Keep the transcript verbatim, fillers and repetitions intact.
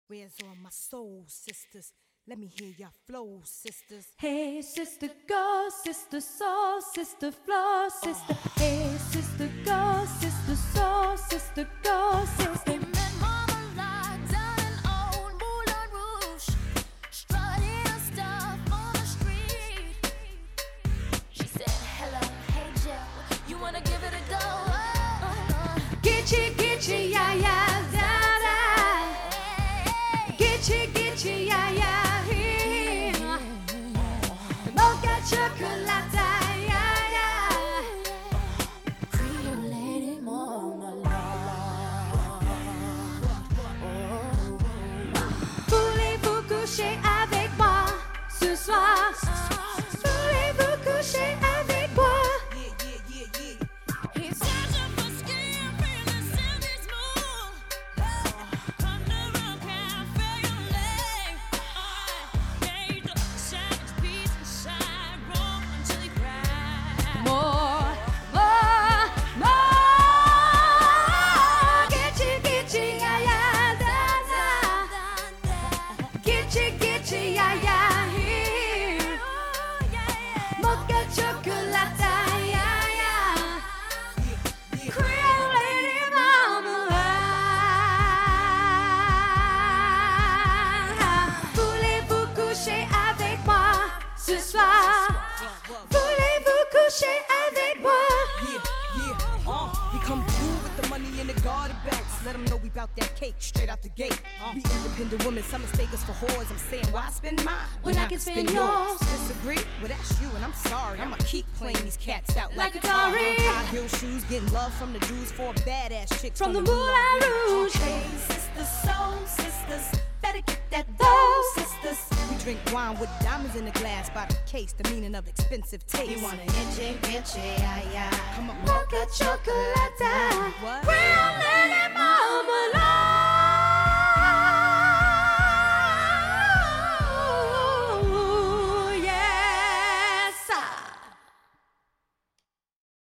Where's all my soul sisters? Let me hear your flow, sisters. Hey, sister, go, sister, soul, sister, flow, sister. Oh. Hey, sister, go, sister, soul, sister, go, sister. Gitchy, gitchy, yeah, yeah, da, da. Gitchy, gitchy, yeah, yeah, yeah. Mocha chocolate, yeah, yeah. Creole lady, mama, voulez-vous coucher avec moi ce soir? Voulez-vous coucher avec moi? Ce soir, voulez-vous coucher avec moi? Yeah, yeah, uh, we come through with the money in the garden bags. Let them know we bout that cake straight out the gate. Uh, we independent women, some mistake us for whores. I'm saying, why spend mine when, when I can spend yours? Disagree? Well, that's you, and I'm sorry. I'ma keep playing these cats out like, like a Atari. High heel shoes, getting love from the dudes for badass chicks from, from the Moulin Rouge. Hey, sisters, soul sisters, better get that dough, sisters. We drink wine with diamonds in the glass by the case, the meaning of expensive taste. You wanna itchy, itchy, yeah, yeah. Come on, mocha chocolate. What?